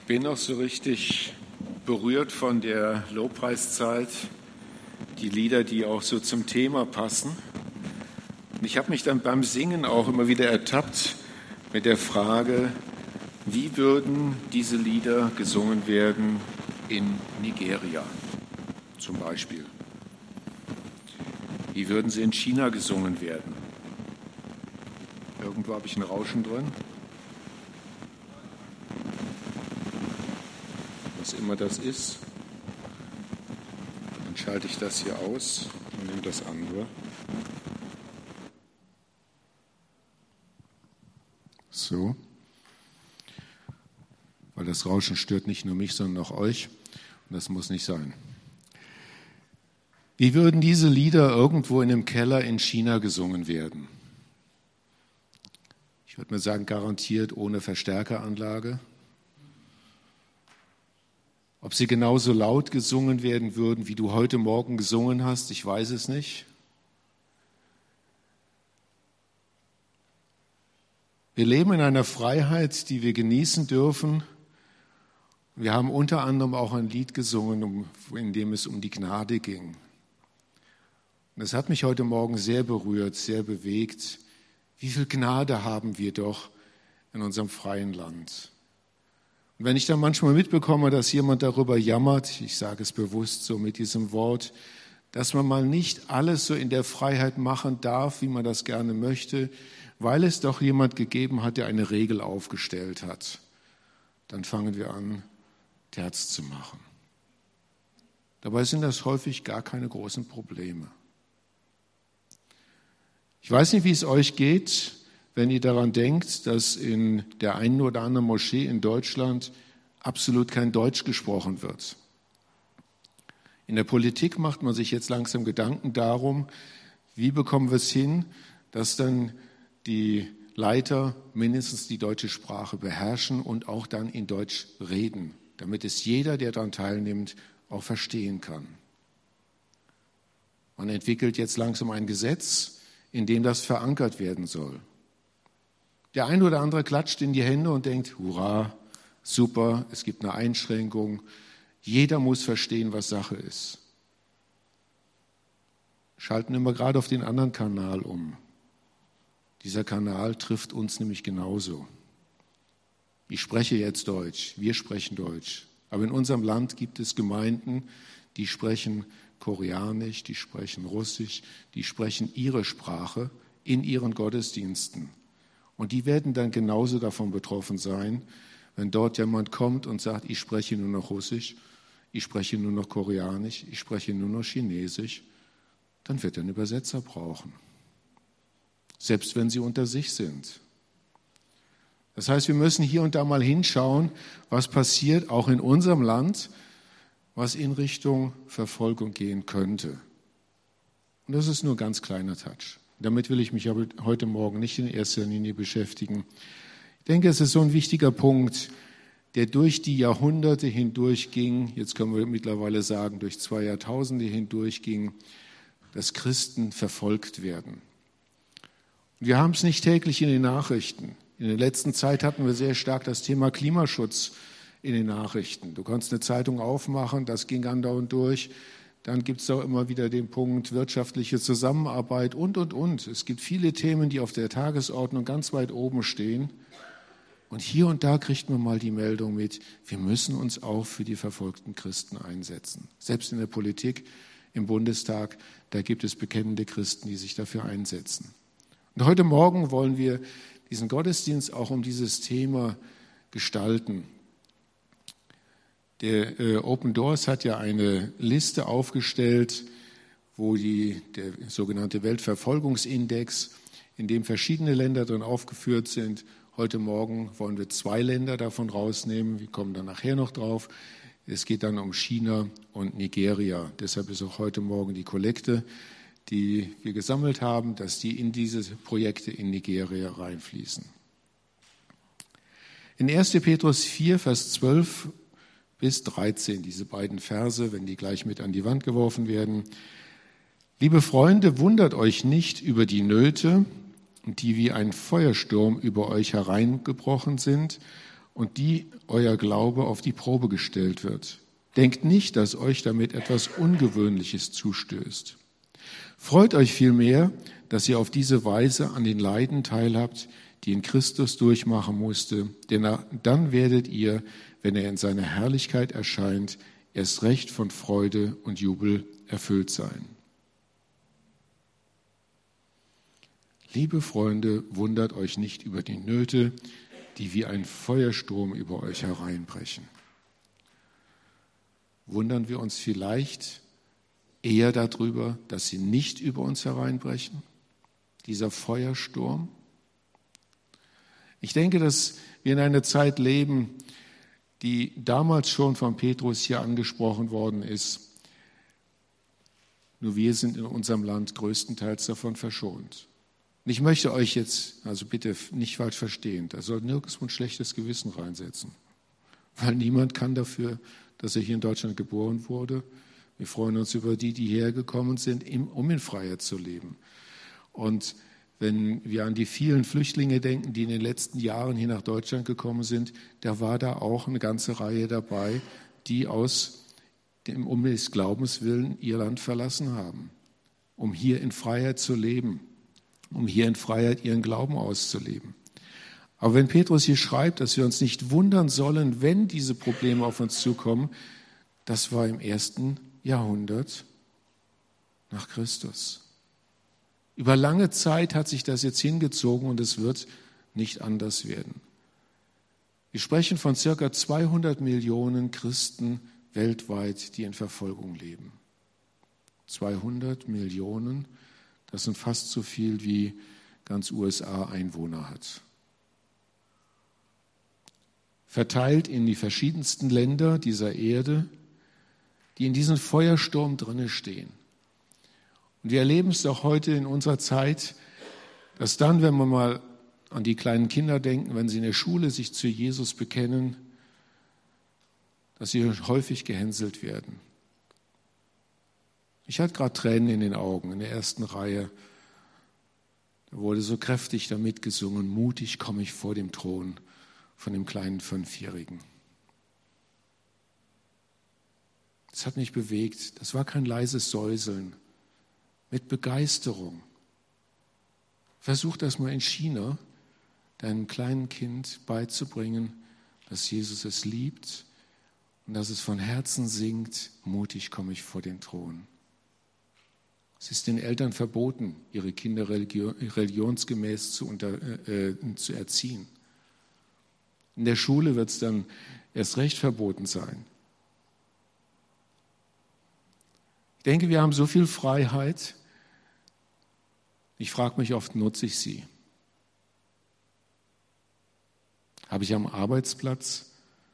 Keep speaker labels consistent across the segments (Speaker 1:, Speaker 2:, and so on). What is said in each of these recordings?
Speaker 1: Bin noch so richtig berührt von der Lobpreiszeit, die Lieder, die auch so zum Thema passen. Und ich habe mich dann beim Singen auch immer wieder ertappt mit der Frage, wie würden diese Lieder gesungen werden in Nigeria zum Beispiel? Wie würden sie in China gesungen werden? Irgendwo habe ich ein Rauschen drin. Was immer das ist. Dann schalte ich das hier aus und nehme das andere. So. Weil das Rauschen stört nicht nur mich, sondern auch euch. Und das muss nicht sein. Wie würden diese Lieder irgendwo in einem Keller in China gesungen werden? Ich würde mal sagen, garantiert ohne Verstärkeranlage. Ob sie genauso laut gesungen werden würden, wie du heute Morgen gesungen hast, ich weiß es nicht. Wir leben in einer Freiheit, die wir genießen dürfen. Wir haben unter anderem auch ein Lied gesungen, in dem es um die Gnade ging. Und es hat mich heute Morgen sehr berührt, sehr bewegt. Wie viel Gnade haben wir doch in unserem freien Land? Und wenn ich dann manchmal mitbekomme, dass jemand darüber jammert, ich sage es bewusst so mit diesem Wort, dass man mal nicht alles so in der Freiheit machen darf, wie man das gerne möchte, weil es doch jemand gegeben hat, der eine Regel aufgestellt hat, dann fangen wir an, Terz zu machen. Dabei sind das häufig gar keine großen Probleme. Ich weiß nicht, wie es euch geht, wenn ihr daran denkt, dass in der einen oder anderen Moschee in Deutschland absolut kein Deutsch gesprochen wird. In der Politik macht man sich jetzt langsam Gedanken darum, wie bekommen wir es hin, dass dann die Leiter mindestens die deutsche Sprache beherrschen und auch dann in Deutsch reden, damit es jeder, der daran teilnimmt, auch verstehen kann. Man entwickelt jetzt langsam ein Gesetz, in dem das verankert werden soll. Der eine oder andere klatscht in die Hände und denkt, hurra, super, es gibt eine Einschränkung, jeder muss verstehen, was Sache ist. Schalten wir mal gerade auf den anderen Kanal um. Dieser Kanal trifft uns nämlich genauso. Ich spreche jetzt Deutsch, wir sprechen Deutsch, aber in unserem Land gibt es Gemeinden, die sprechen Koreanisch, die sprechen Russisch, die sprechen ihre Sprache in ihren Gottesdiensten. Und die werden dann genauso davon betroffen sein, wenn dort jemand kommt und sagt, ich spreche nur noch Russisch, ich spreche nur noch Koreanisch, ich spreche nur noch Chinesisch, dann wird er einen Übersetzer brauchen. Selbst wenn sie unter sich sind. Das heißt, wir müssen hier und da mal hinschauen, was passiert auch in unserem Land, was in Richtung Verfolgung gehen könnte. Und das ist nur ein ganz kleiner Touch. Damit will ich mich aber heute Morgen nicht in erster Linie beschäftigen. Ich denke, es ist so ein wichtiger Punkt, der durch die Jahrhunderte hindurchging, jetzt können wir mittlerweile sagen, durch 2 Jahrtausende hindurchging, dass Christen verfolgt werden. Und wir haben es nicht täglich in den Nachrichten. In der letzten Zeit hatten wir sehr stark das Thema Klimaschutz in den Nachrichten. Du kannst eine Zeitung aufmachen, das ging andauernd durch. Dann gibt es auch immer wieder den Punkt wirtschaftliche Zusammenarbeit und. Es gibt viele Themen, die auf der Tagesordnung ganz weit oben stehen. Und hier und da kriegt man mal die Meldung mit, wir müssen uns auch für die verfolgten Christen einsetzen. Selbst in der Politik, im Bundestag, da gibt es bekennende Christen, die sich dafür einsetzen. Und heute Morgen wollen wir diesen Gottesdienst auch um dieses Thema gestalten. Der Open Doors hat ja eine Liste aufgestellt, wo der sogenannte Weltverfolgungsindex, in dem verschiedene Länder drin aufgeführt sind. Heute Morgen wollen wir 2 Länder davon rausnehmen. Wir kommen dann nachher noch drauf. Es geht dann um China und Nigeria. Deshalb ist auch heute Morgen die Kollekte, die wir gesammelt haben, dass die in diese Projekte in Nigeria reinfließen. In 1. Petrus 4, Vers 12 bis 13, diese beiden Verse, wenn die gleich mit an die Wand geworfen werden. Liebe Freunde, wundert euch nicht über die Nöte, die wie ein Feuersturm über euch hereingebrochen sind und die euer Glaube auf die Probe gestellt wird. Denkt nicht, dass euch damit etwas Ungewöhnliches zustößt. Freut euch vielmehr, dass ihr auf diese Weise an den Leiden teilhabt, die in Christus durchmachen musste, denn dann werdet ihr, wenn er in seiner Herrlichkeit erscheint, erst recht von Freude und Jubel erfüllt sein. Liebe Freunde, wundert euch nicht über die Nöte, die wie ein Feuersturm über euch hereinbrechen. Wundern wir uns vielleicht eher darüber, dass sie nicht über uns hereinbrechen, dieser Feuersturm? Ich denke, dass wir in einer Zeit leben, die damals schon von Petrus hier angesprochen worden ist. Nur wir sind in unserem Land größtenteils davon verschont. Und ich möchte euch jetzt, also bitte nicht falsch verstehen, da soll nirgendwo ein schlechtes Gewissen reinsetzen, weil niemand kann dafür, dass er hier in Deutschland geboren wurde. Wir freuen uns über die hergekommen sind, um in Freiheit zu leben. Und wenn wir an die vielen Flüchtlinge denken, die in den letzten Jahren hier nach Deutschland gekommen sind, da war da auch eine ganze Reihe dabei, die um des Glaubens willen ihr Land verlassen haben, um hier in Freiheit zu leben, um hier in Freiheit ihren Glauben auszuleben. Aber wenn Petrus hier schreibt, dass wir uns nicht wundern sollen, wenn diese Probleme auf uns zukommen, das war im 1. Jahrhundert nach Christus. Über lange Zeit hat sich das jetzt hingezogen und es wird nicht anders werden. Wir sprechen von ca. 200 Millionen Christen weltweit, die in Verfolgung leben. 200 Millionen, das sind fast so viel wie ganz USA Einwohner hat. Verteilt in die verschiedensten Länder dieser Erde, die in diesem Feuersturm drinne stehen. Und wir erleben es auch heute in unserer Zeit, dass dann, wenn wir mal an die kleinen Kinder denken, wenn sie in der Schule sich zu Jesus bekennen, dass sie häufig gehänselt werden. Ich hatte gerade Tränen in den Augen in der ersten Reihe. Da wurde so kräftig damit gesungen, mutig komme ich vor dem Thron von dem kleinen 5-Jährigen. Das hat mich bewegt. Das war kein leises Säuseln. Mit Begeisterung. Versuch das mal in China, deinem kleinen Kind beizubringen, dass Jesus es liebt und dass es von Herzen singt, mutig komme ich vor den Thron. Es ist den Eltern verboten, ihre Kinder religionsgemäß zu erziehen. In der Schule wird es dann erst recht verboten sein. Ich denke, wir haben so viel Freiheit. Ich frage mich oft, nutze ich sie? Habe ich am Arbeitsplatz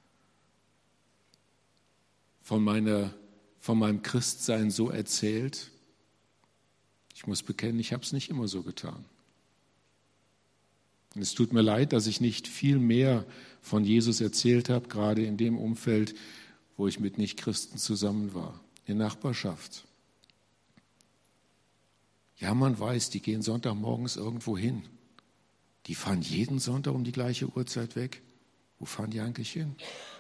Speaker 1: von meinem Christsein so erzählt? Ich muss bekennen, ich habe es nicht immer so getan. Und es tut mir leid, dass ich nicht viel mehr von Jesus erzählt habe, gerade in dem Umfeld, wo ich mit Nichtchristen zusammen war, in der Nachbarschaft. Ja, man weiß, die gehen Sonntagmorgens irgendwo hin. Die fahren jeden Sonntag um die gleiche Uhrzeit weg. Wo fahren die eigentlich hin?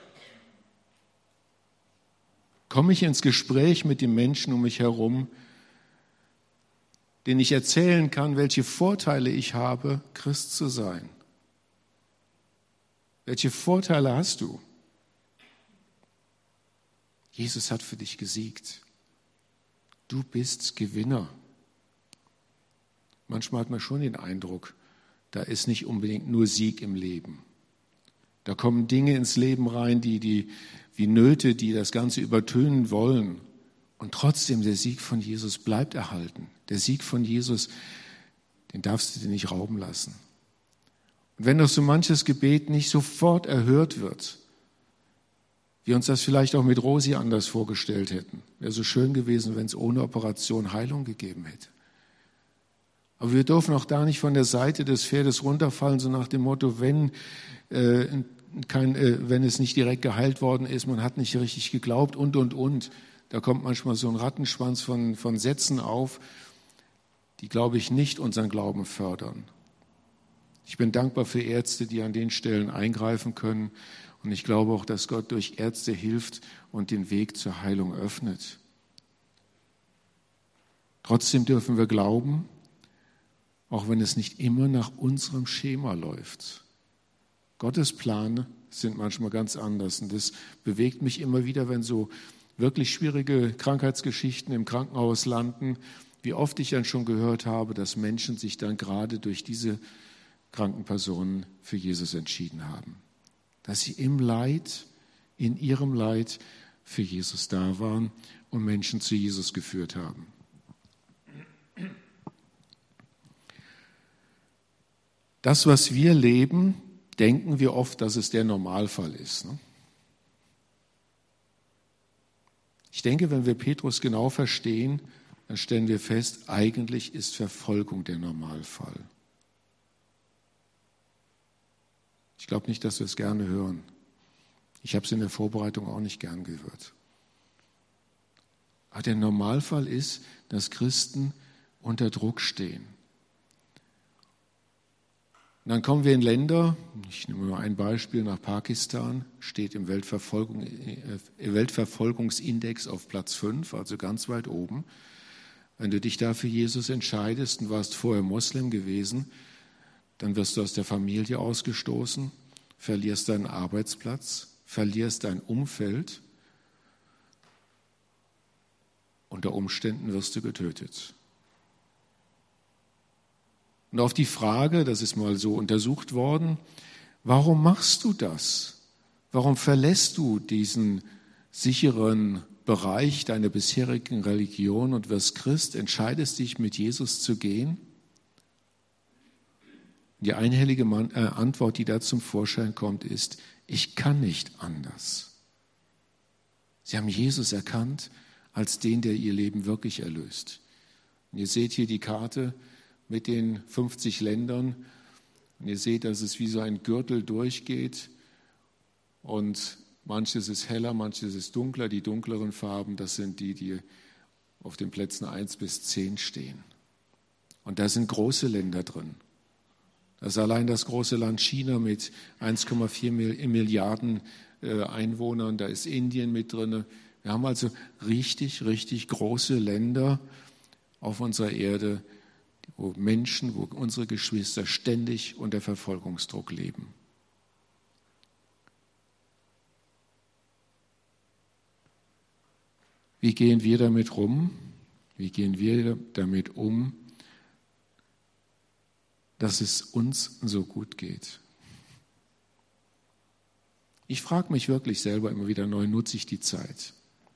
Speaker 1: Komme ich ins Gespräch mit den Menschen um mich herum, denen ich erzählen kann, welche Vorteile ich habe, Christ zu sein? Welche Vorteile hast du? Jesus hat für dich gesiegt. Du bist Gewinner. Manchmal hat man schon den Eindruck, da ist nicht unbedingt nur Sieg im Leben. Da kommen Dinge ins Leben rein, wie Nöte, die das Ganze übertönen wollen. Und trotzdem, der Sieg von Jesus bleibt erhalten. Der Sieg von Jesus, den darfst du dir nicht rauben lassen. Und wenn doch so manches Gebet nicht sofort erhört wird, wir uns das vielleicht auch mit Rosi anders vorgestellt hätten, wäre so schön gewesen, wenn es ohne Operation Heilung gegeben hätte. Aber wir dürfen auch da nicht von der Seite des Pferdes runterfallen, so nach dem Motto, wenn es nicht direkt geheilt worden ist, man hat nicht richtig geglaubt und. Da kommt manchmal so ein Rattenschwanz von Sätzen auf, die, glaube ich, nicht unseren Glauben fördern. Ich bin dankbar für Ärzte, die an den Stellen eingreifen können. Und ich glaube auch, dass Gott durch Ärzte hilft und den Weg zur Heilung öffnet. Trotzdem dürfen wir glauben, auch wenn es nicht immer nach unserem Schema läuft. Gottes Pläne sind manchmal ganz anders. Und das bewegt mich immer wieder, wenn so wirklich schwierige Krankheitsgeschichten im Krankenhaus landen, wie oft ich dann schon gehört habe, dass Menschen sich dann gerade durch diese kranken Personen für Jesus entschieden haben. Dass sie im Leid, in ihrem Leid für Jesus da waren und Menschen zu Jesus geführt haben. Das, was wir leben, denken wir oft, dass es der Normalfall ist. Ich denke, wenn wir Petrus genau verstehen, dann stellen wir fest, eigentlich ist Verfolgung der Normalfall. Ich glaube nicht, dass wir es gerne hören. Ich habe es in der Vorbereitung auch nicht gern gehört. Aber der Normalfall ist, dass Christen unter Druck stehen. Und dann kommen wir in Länder, ich nehme nur ein Beispiel, nach Pakistan, steht im Weltverfolgungsindex auf Platz 5, also ganz weit oben. Wenn du dich da für Jesus entscheidest und warst vorher Moslem gewesen, dann wirst du aus der Familie ausgestoßen, verlierst deinen Arbeitsplatz, verlierst dein Umfeld. Unter Umständen wirst du getötet. Und auf die Frage, das ist mal so untersucht worden, warum machst du das? Warum verlässt du diesen sicheren Bereich deiner bisherigen Religion und wirst Christ, entscheidest dich, mit Jesus zu gehen? Die einhellige Antwort, die da zum Vorschein kommt, ist, ich kann nicht anders. Sie haben Jesus erkannt als den, der ihr Leben wirklich erlöst. Und ihr seht hier die Karte mit den 50 Ländern. Und ihr seht, dass es wie so ein Gürtel durchgeht. Und manches ist heller, manches ist dunkler. Die dunkleren Farben, das sind die, die auf den Plätzen 1 bis 10 stehen. Und da sind große Länder drin. Das ist allein das große Land China mit 1,4 Milliarden Einwohnern. Da ist Indien mit drin. Wir haben also richtig, richtig große Länder auf unserer Erde, wo Menschen, wo unsere Geschwister ständig unter Verfolgungsdruck leben. Wie gehen wir damit rum? Wie gehen wir damit um, dass es uns so gut geht? Ich frage mich wirklich selber immer wieder neu, nutze ich die Zeit?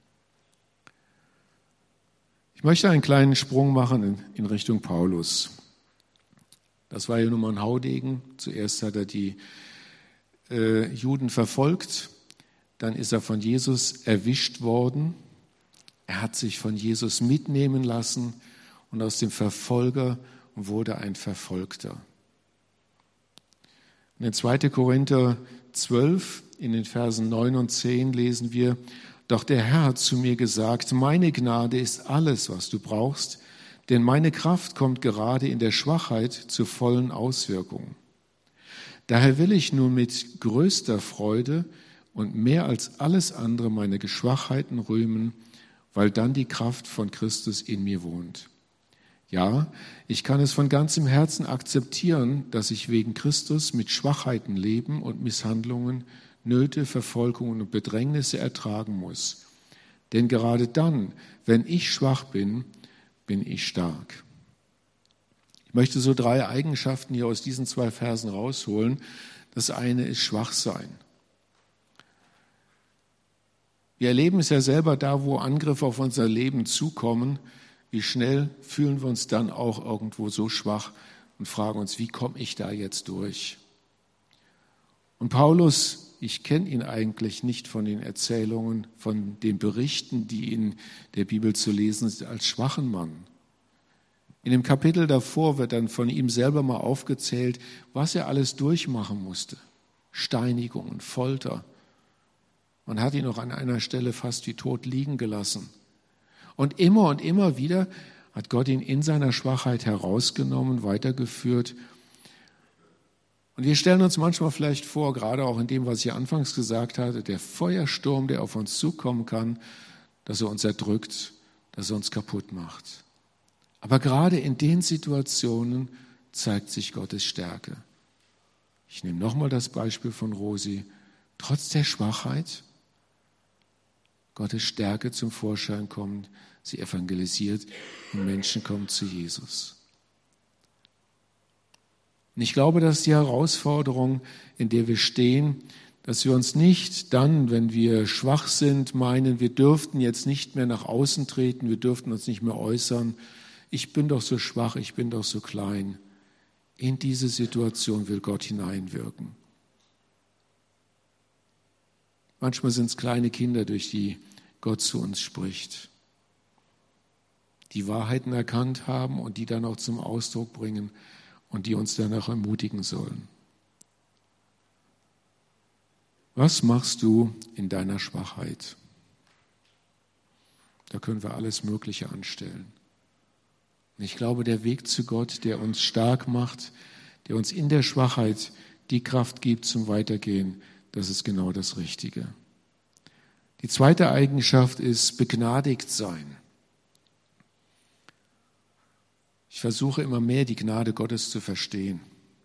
Speaker 1: Ich möchte einen kleinen Sprung machen in Richtung Paulus. Das war ja nun mal ein Haudegen. Zuerst hat er die Juden verfolgt, dann ist er von Jesus erwischt worden. Er hat sich von Jesus mitnehmen lassen und aus dem Verfolger wurde ein Verfolgter. Und in 2. Korinther 12, in den Versen 9 und 10 lesen wir, doch der Herr hat zu mir gesagt, meine Gnade ist alles, was du brauchst, denn meine Kraft kommt gerade in der Schwachheit zur vollen Auswirkung. Daher will ich nun mit größter Freude und mehr als alles andere meine Schwachheiten rühmen, weil dann die Kraft von Christus in mir wohnt. Ja, ich kann es von ganzem Herzen akzeptieren, dass ich wegen Christus mit Schwachheiten leben und Misshandlungen, Nöte, Verfolgungen und Bedrängnisse ertragen muss. Denn gerade dann, wenn ich schwach bin, bin ich stark. Ich möchte so 3 Eigenschaften hier aus diesen 2 Versen rausholen. Das eine ist Schwachsein. Wir erleben es ja selber da, wo Angriffe auf unser Leben zukommen. Wie schnell fühlen wir uns dann auch irgendwo so schwach und fragen uns, wie komme ich da jetzt durch? Und Paulus, ich kenne ihn eigentlich nicht von den Erzählungen, von den Berichten, die in der Bibel zu lesen sind, als schwachen Mann. In dem Kapitel davor wird dann von ihm selber mal aufgezählt, was er alles durchmachen musste. Steinigungen, Folter. Man hat ihn auch an einer Stelle fast wie tot liegen gelassen. Und immer wieder hat Gott ihn in seiner Schwachheit herausgenommen, weitergeführt. Und wir stellen uns manchmal vielleicht vor, gerade auch in dem, was ich anfangs gesagt hatte, der Feuersturm, der auf uns zukommen kann, dass er uns erdrückt, dass er uns kaputt macht. Aber gerade in den Situationen zeigt sich Gottes Stärke. Ich nehme nochmal das Beispiel von Rosi. Trotz der Schwachheit, Gottes Stärke zum Vorschein kommt, sie evangelisiert und Menschen kommen zu Jesus. Und ich glaube, dass die Herausforderung, in der wir stehen, dass wir uns nicht dann, wenn wir schwach sind, meinen, wir dürften jetzt nicht mehr nach außen treten, wir dürften uns nicht mehr äußern. Ich bin doch so schwach, ich bin doch so klein. In diese Situation will Gott hineinwirken. Manchmal sind es kleine Kinder, durch die Gott zu uns spricht, die Wahrheiten erkannt haben und die dann auch zum Ausdruck bringen und die uns danach ermutigen sollen. Was machst du in deiner Schwachheit? Da können wir alles Mögliche anstellen. Und ich glaube, der Weg zu Gott, der uns stark macht, der uns in der Schwachheit die Kraft gibt zum Weitergehen, das ist genau das Richtige. Die zweite Eigenschaft ist begnadigt sein. Ich versuche immer mehr, die Gnade Gottes zu verstehen.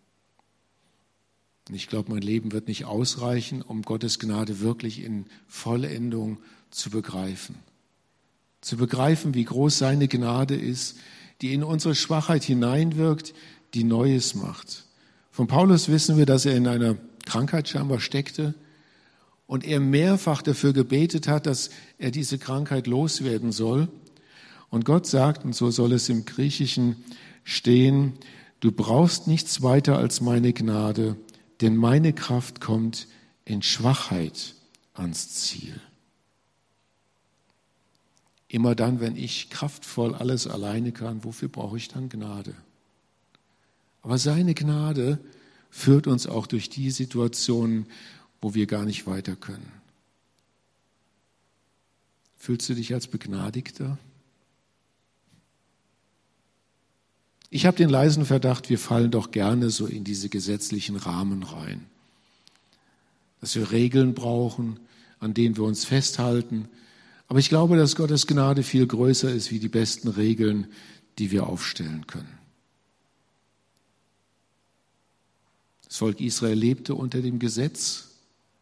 Speaker 1: Und ich glaube, mein Leben wird nicht ausreichen, um Gottes Gnade wirklich in Vollendung zu begreifen. Zu begreifen, wie groß seine Gnade ist, die in unsere Schwachheit hineinwirkt, die Neues macht. Von Paulus wissen wir, dass er in einer Krankheit scheinbar steckte und er mehrfach dafür gebetet hat, dass er diese Krankheit loswerden soll. Und Gott sagt, und so soll es im Griechischen stehen, du brauchst nichts weiter als meine Gnade, denn meine Kraft kommt in Schwachheit ans Ziel. Immer dann, wenn ich kraftvoll alles alleine kann, wofür brauche ich dann Gnade? Aber seine Gnade führt uns auch durch die Situationen, wo wir gar nicht weiter können. Fühlst du dich als Begnadigter? Ich habe den leisen Verdacht, wir fallen doch gerne so in diese gesetzlichen Rahmen rein. Dass wir Regeln brauchen, an denen wir uns festhalten. Aber ich glaube, dass Gottes Gnade viel größer ist wie die besten Regeln, die wir aufstellen können. Das Volk Israel lebte unter dem Gesetz.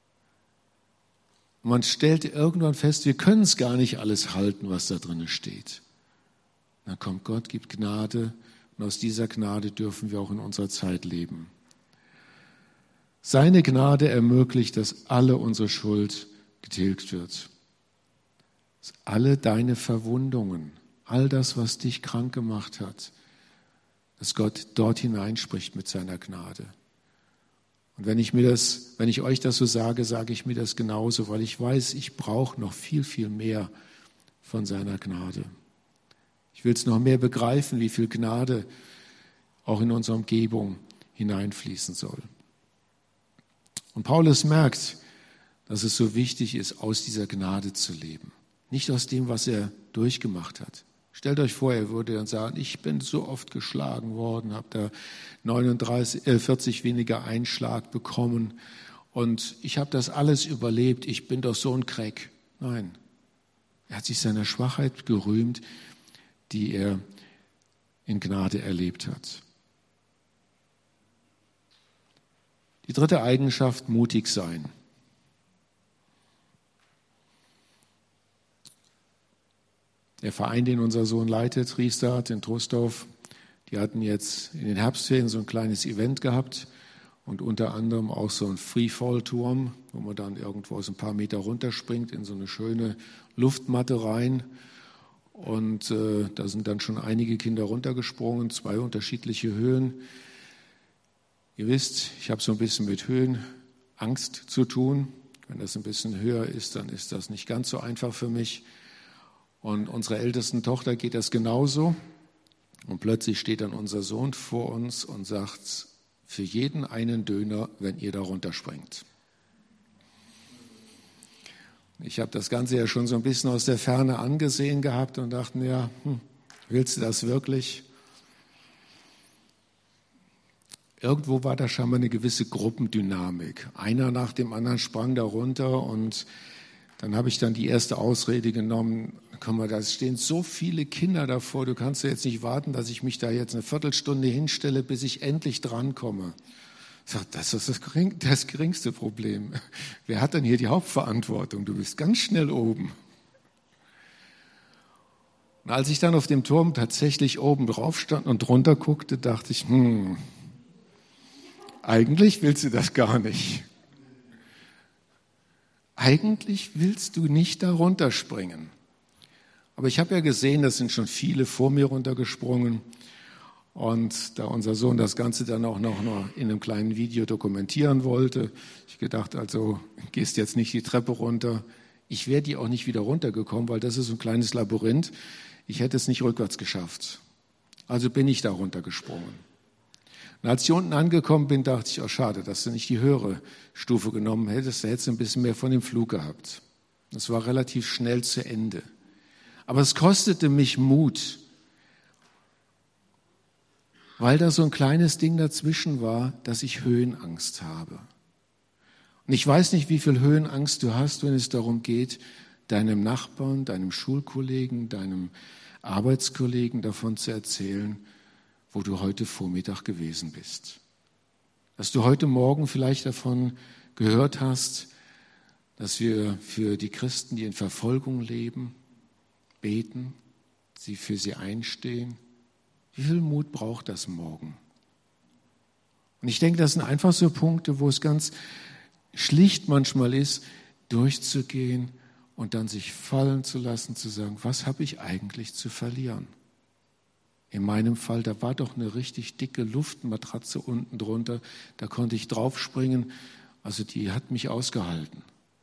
Speaker 1: Und man stellte irgendwann fest, wir können es gar nicht alles halten, was da drin steht. Dann kommt Gott, gibt Gnade. Und aus dieser Gnade dürfen wir auch in unserer Zeit leben. Seine Gnade ermöglicht, dass alle unsere Schuld getilgt wird. Dass alle deine Verwundungen, all das, was dich krank gemacht hat, dass Gott dort hineinspricht mit seiner Gnade. Und wenn ich euch das so sage, sage ich mir das genauso, weil ich weiß, ich brauche noch viel, viel mehr von seiner Gnade. Ich will es noch mehr begreifen, wie viel Gnade auch in unsere Umgebung hineinfließen soll. Und Paulus merkt, dass es so wichtig ist, aus dieser Gnade zu leben. Nicht aus dem, was er durchgemacht hat. Stellt euch vor, er würde dann sagen, ich bin so oft geschlagen worden, habe da 40 weniger Einschlag bekommen und ich habe das alles überlebt, ich bin doch so ein Crack. Nein, er hat sich seiner Schwachheit gerühmt, die er in Gnade erlebt hat. Die dritte Eigenschaft, mutig sein. Der Verein, den unser Sohn leitet, Riestart in Trostorf, die hatten jetzt in den Herbstferien so ein kleines Event gehabt und unter anderem auch so ein Freefall-Turm, wo man dann irgendwo aus ein paar Meter runterspringt in so eine schöne Luftmatte rein. Und da sind dann schon einige Kinder runtergesprungen, 2 unterschiedliche Höhen. Ihr wisst, ich habe so ein bisschen mit Höhenangst zu tun. Wenn das ein bisschen höher ist, dann ist das nicht ganz so einfach für mich. Und unserer ältesten Tochter geht das genauso. Und plötzlich steht dann unser Sohn vor uns und sagt, für jeden einen Döner, wenn ihr da runterspringt. Ich habe das Ganze ja schon so ein bisschen aus der Ferne angesehen gehabt und dachte, ja, willst du das wirklich? Irgendwo war da scheinbar eine gewisse Gruppendynamik. Einer nach dem anderen sprang da runter und dann habe ich dann die erste Ausrede genommen, guck mal, da stehen so viele Kinder davor, du kannst ja jetzt nicht warten, dass ich mich da jetzt eine Viertelstunde hinstelle, bis ich endlich drankomme. Ich sage, das ist das geringste Problem. Wer hat denn hier die Hauptverantwortung? Du bist ganz schnell oben. Und als ich dann auf dem Turm tatsächlich oben drauf stand und runter guckte, dachte ich, eigentlich willst du das gar nicht. Eigentlich willst du nicht da runterspringen. Aber ich habe ja gesehen, das sind schon viele vor mir runtergesprungen. Und da unser Sohn das Ganze dann auch noch in einem kleinen Video dokumentieren wollte, ich gedacht, also gehst jetzt nicht die Treppe runter. Ich wäre die auch nicht wieder runtergekommen, weil das ist ein kleines Labyrinth. Ich hätte es nicht rückwärts geschafft. Also bin ich da runtergesprungen. Und als ich unten angekommen bin, dachte ich, oh schade, dass du nicht die höhere Stufe genommen hättest. Da hättest du ein bisschen mehr von dem Flug gehabt. Das war relativ schnell zu Ende. Aber es kostete mich Mut, weil da so ein kleines Ding dazwischen war, dass ich Höhenangst habe. Und ich weiß nicht, wie viel Höhenangst du hast, wenn es darum geht, deinem Nachbarn, deinem Schulkollegen, deinem Arbeitskollegen davon zu erzählen, wo du heute Vormittag gewesen bist. Dass du heute Morgen vielleicht davon gehört hast, dass wir für die Christen, die in Verfolgung leben, beten, sie für sie einstehen. Wie viel Mut braucht das morgen? Und ich denke, das sind einfach so Punkte, wo es ganz schlicht manchmal ist, durchzugehen und dann sich fallen zu lassen, zu sagen, was habe ich eigentlich zu verlieren? In meinem Fall, da war doch eine richtig dicke Luftmatratze unten drunter, da konnte ich draufspringen, also die hat mich ausgehalten.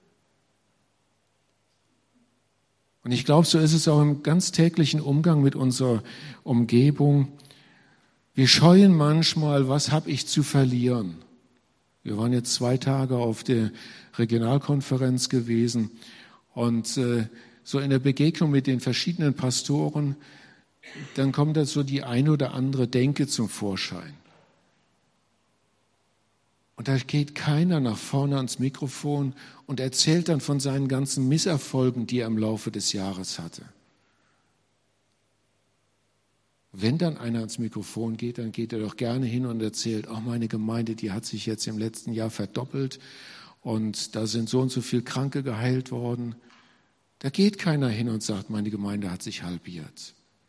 Speaker 1: Und ich glaube, so ist es auch im ganz täglichen Umgang mit unserer Umgebung. Wir scheuen manchmal, was habe ich zu verlieren? Wir waren jetzt 2 Tage auf der Regionalkonferenz gewesen und so in der Begegnung mit den verschiedenen Pastoren, dann kommt da so die eine oder andere Denke zum Vorschein. Und da geht keiner nach vorne ans Mikrofon und erzählt dann von seinen ganzen Misserfolgen, die er im Laufe des Jahres hatte. Wenn dann einer ans Mikrofon geht, dann geht er doch gerne hin und erzählt, oh, meine Gemeinde, die hat sich jetzt im letzten Jahr verdoppelt und da sind so und so viele Kranke geheilt worden. Da geht keiner hin und sagt, meine Gemeinde hat sich halbiert.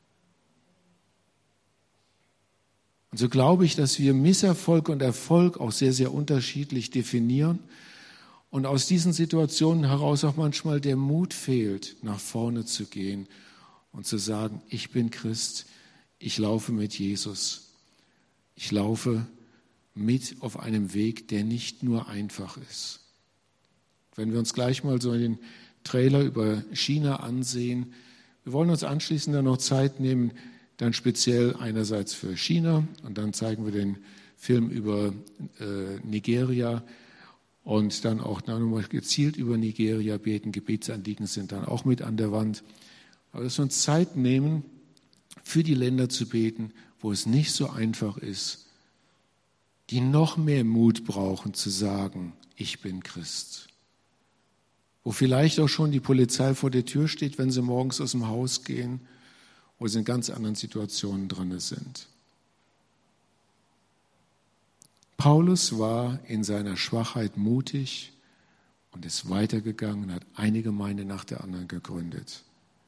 Speaker 1: Und so glaube ich, dass wir Misserfolg und Erfolg auch sehr, sehr unterschiedlich definieren und aus diesen Situationen heraus auch manchmal der Mut fehlt, nach vorne zu gehen und zu sagen, ich bin Christ, ich laufe mit Jesus, ich laufe mit auf einem Weg, der nicht nur einfach ist. Wenn wir uns gleich mal so den Trailer über China ansehen, wir wollen uns anschließend dann noch Zeit nehmen, dann speziell einerseits für China und dann zeigen wir den Film über Nigeria und dann auch nochmal gezielt über Nigeria beten. Gebetsanliegen sind dann auch mit an der Wand. Aber dass wir uns Zeit nehmen, für die Länder zu beten, wo es nicht so einfach ist, die noch mehr Mut brauchen zu sagen, ich bin Christ. Wo vielleicht auch schon die Polizei vor der Tür steht, wenn sie morgens aus dem Haus gehen, wo sie in ganz anderen Situationen drin sind. Paulus war in seiner Schwachheit mutig und ist weitergegangen und hat eine Gemeinde nach der anderen gegründet,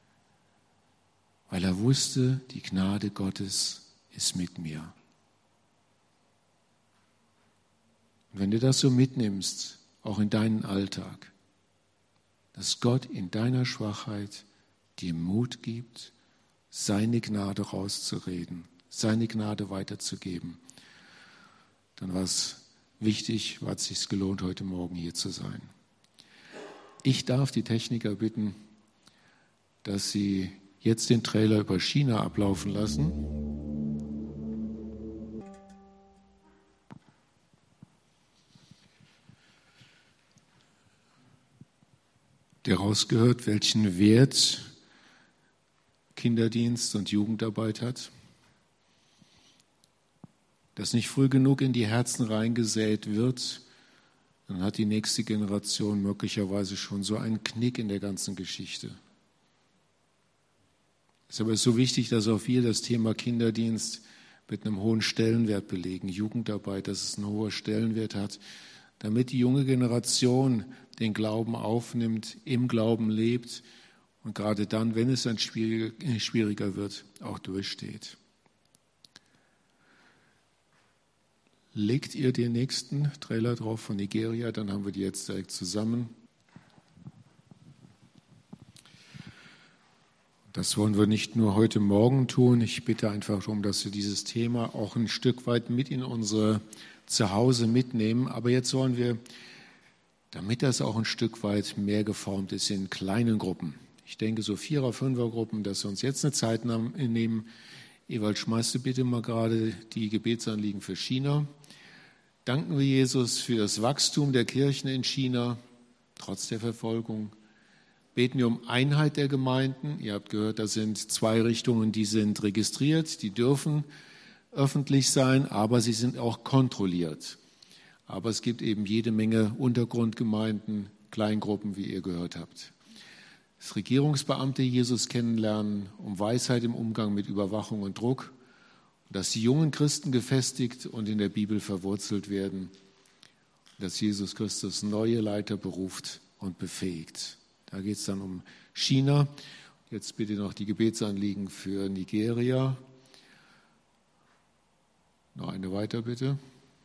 Speaker 1: weil er wusste, die Gnade Gottes ist mit mir. Und wenn du das so mitnimmst, auch in deinen Alltag, dass Gott in deiner Schwachheit dir Mut gibt, seine Gnade rauszureden, seine Gnade weiterzugeben, dann war es wichtig, hat es sich gelohnt, heute Morgen hier zu sein. Ich darf die Techniker bitten, dass sie jetzt den Trailer über China ablaufen lassen. Der rausgehört, welchen Wert Kinderdienst und Jugendarbeit hat. das nicht früh genug in die Herzen reingesät wird, dann hat die nächste Generation möglicherweise schon so einen Knick in der ganzen Geschichte. Es ist aber so wichtig, dass auch wir das Thema Kinderdienst mit einem hohen Stellenwert belegen, Jugendarbeit, dass es einen hohen Stellenwert hat, damit die junge Generation den Glauben aufnimmt, im Glauben lebt und gerade dann, wenn es dann schwieriger wird, auch durchsteht. Legt ihr den nächsten Trailer drauf von Nigeria, dann haben wir die jetzt direkt zusammen. Das wollen wir nicht nur heute Morgen tun. Ich bitte einfach darum, dass wir dieses Thema auch ein Stück weit mit in unsere Zuhause mitnehmen. Aber jetzt wollen wir, damit das auch ein Stück weit mehr geformt ist, in kleinen Gruppen. Ich denke so 4er-, 5er-Gruppen, dass wir uns jetzt eine Zeit nehmen. Ewald, schmeißt du bitte mal gerade die Gebetsanliegen für China. Danken wir Jesus für das Wachstum der Kirchen in China, trotz der Verfolgung. Beten wir um Einheit der Gemeinden. Ihr habt gehört, da sind 2 Richtungen, die sind registriert, die dürfen öffentlich sein, aber sie sind auch kontrolliert. Aber es gibt eben jede Menge Untergrundgemeinden, Kleingruppen, wie ihr gehört habt. Dass Regierungsbeamte Jesus kennenlernen, um Weisheit im Umgang mit Überwachung und Druck, dass die jungen Christen gefestigt und in der Bibel verwurzelt werden, dass Jesus Christus neue Leiter beruft und befähigt. Da geht es dann um China. Jetzt bitte noch die Gebetsanliegen für Nigeria. Noch eine weiter, bitte.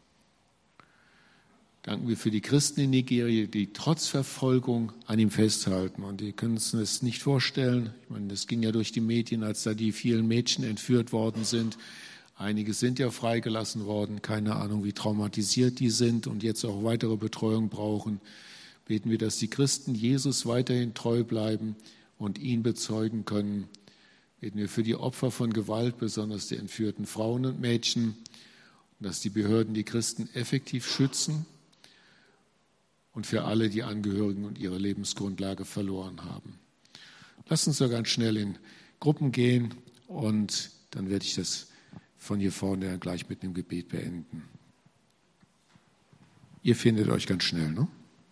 Speaker 1: Danken wir für die Christen in Nigeria, die trotz Verfolgung an ihm festhalten. Und die können es sich nicht vorstellen. Ich meine, das ging ja durch die Medien, als da die vielen Mädchen entführt worden sind. Einige sind ja freigelassen worden. Keine Ahnung, wie traumatisiert die sind und jetzt auch weitere Betreuung brauchen. Beten wir, dass die Christen Jesus weiterhin treu bleiben und ihn bezeugen können. Beten wir für die Opfer von Gewalt, besonders die entführten Frauen und Mädchen, und dass die Behörden die Christen effektiv schützen und für alle die Angehörigen und ihre Lebensgrundlage verloren haben. Lasst uns da ganz schnell in Gruppen gehen und dann werde ich das von hier vorne gleich mit einem Gebet beenden. Ihr findet euch ganz schnell, ne?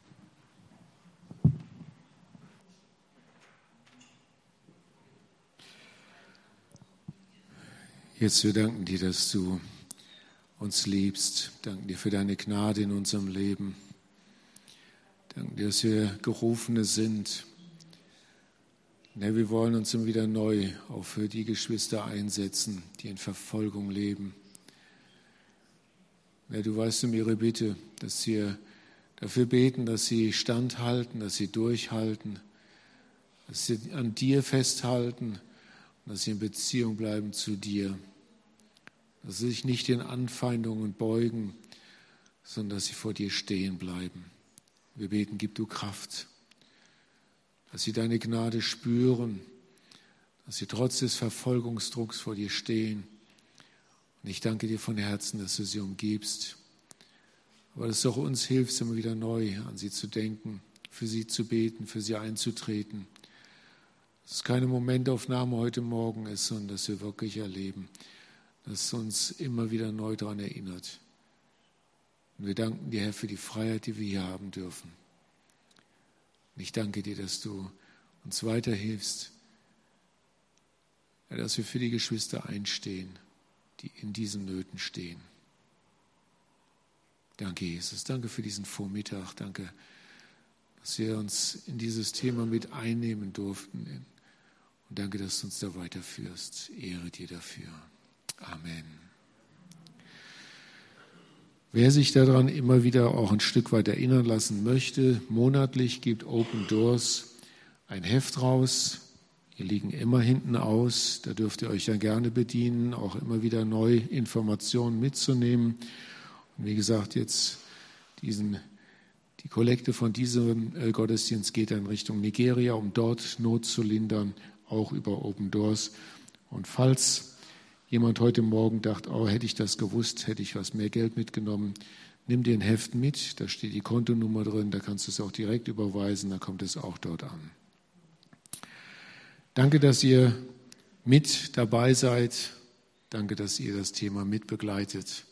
Speaker 1: Jetzt, wir danken dir, dass du uns liebst. Danken dir für deine Gnade in unserem Leben. Danken dir, dass wir Gerufene sind. Ja, wir wollen uns immer wieder neu auch für die Geschwister einsetzen, die in Verfolgung leben. Ja, du weißt um ihre Bitte, dass wir dafür beten, dass sie standhalten, dass sie durchhalten, dass sie an dir festhalten, dass sie in Beziehung bleiben zu dir. Dass sie sich nicht den Anfeindungen beugen, sondern dass sie vor dir stehen bleiben. Wir beten, gib du Kraft, dass sie deine Gnade spüren, dass sie trotz des Verfolgungsdrucks vor dir stehen. Und ich danke dir von Herzen, dass du sie umgibst. Aber dass du auch uns hilfst, immer wieder neu an sie zu denken, für sie zu beten, für sie einzutreten. Dass es keine Momentaufnahme heute Morgen ist, sondern dass wir wirklich erleben, dass uns immer wieder neu daran erinnert. Und wir danken dir, Herr, für die Freiheit, die wir hier haben dürfen. Und ich danke dir, dass du uns weiterhilfst, ja, dass wir für die Geschwister einstehen, die in diesen Nöten stehen. Danke, Jesus. Danke für diesen Vormittag. Danke, dass wir uns in dieses Thema mit einnehmen durften. Und danke, dass du uns da weiterführst. Ehre dir dafür. Amen. Wer sich daran immer wieder auch ein Stück weit erinnern lassen möchte, monatlich gibt Open Doors ein Heft raus. Die liegen immer hinten aus. Da dürft ihr euch dann gerne bedienen, auch immer wieder neue Informationen mitzunehmen. Und wie gesagt, jetzt die Kollekte von diesem Gottesdienst geht dann Richtung Nigeria, um dort Not zu lindern, auch über Open Doors. Und falls jemand heute Morgen dachte, oh, hätte ich das gewusst, hätte ich was mehr Geld mitgenommen, nimm dir ein Heft mit, da steht die Kontonummer drin, da kannst du es auch direkt überweisen, da kommt es auch dort an. Danke, dass ihr mit dabei seid. Danke, dass ihr das Thema mitbegleitet.